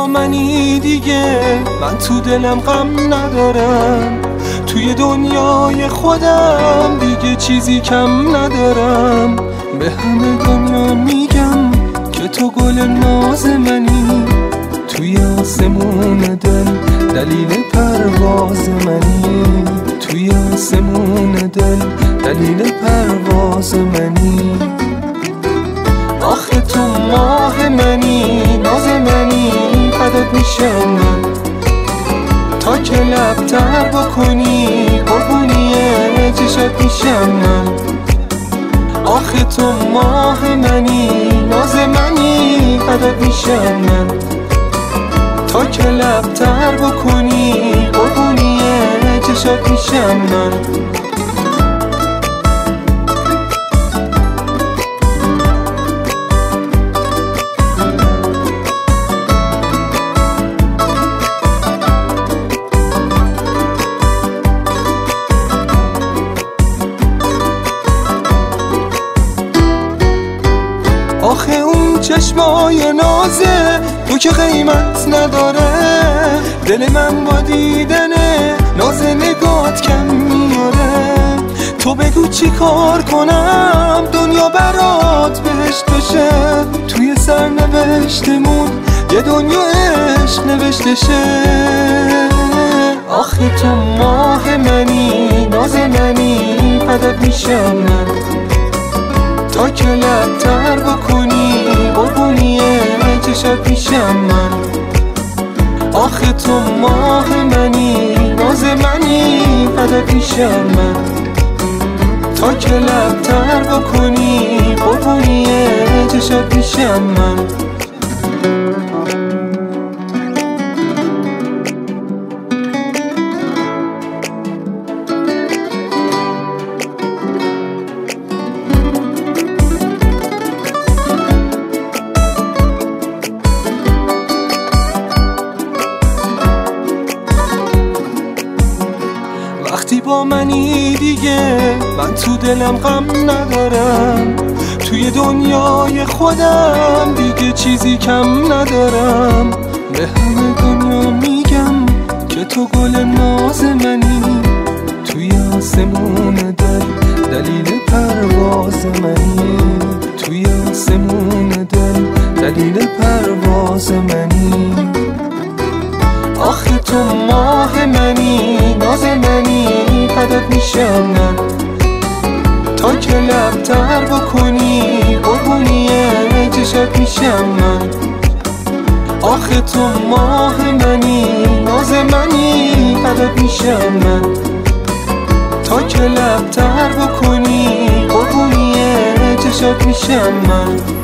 منی دیگه، من تو دلم غم ندارم، توی دنیای خودم دیگه چیزی کم ندارم. به همه دنیا میگم که تو گل ناز منی، توی آسمون دل دلیل پرواز منی، توی آسمون دل دلیل پرواز منی. آخه تو ماه منی، ناز منی، فدات میشم من تا که لب‌تر بکنی، قربونی چشات میشم من. آخه تو ماه منی، ناز منی، فدات میشم من تا که لب‌تر بکنی، قربونی چشات میشم من. آخه اون چشمای نازه تو که قیمت نداره، دل من با دیدن ناز نگات کم میاره. تو بگو چی کار کنم دنیا برات بهشت بشه، توی سرنوشتمون یه دنیا عشق نوشته شه. آخه تو ماه منی، ناز منی، فدات میشم من تا که لب‌تر بکنی، قربونی چشات میشم من. آخه تو ماه منی، ناز منی، فدات میشم من تا که لب‌تر بکنی، قربونی چشات میشم من. وقتی با منی دیگه، من تو دلم غم ندارم، توی دنیای خودم دیگه چیزی کم ندارم. به همه دنیا میگم که تو گل ناز منی، توی آسمون دل دلیل پرواز منی، توی آسمون دل دلیل پرواز منی. آخه تو ماه منی، ناز منی، فدات میشم من تا که لب‌تر بکنی، قربونی چشات میشم من. آخه تو ماه منی، ناز منی، فدات میشم من تا که لب‌تر بکنی، قربونی چشات میشم من.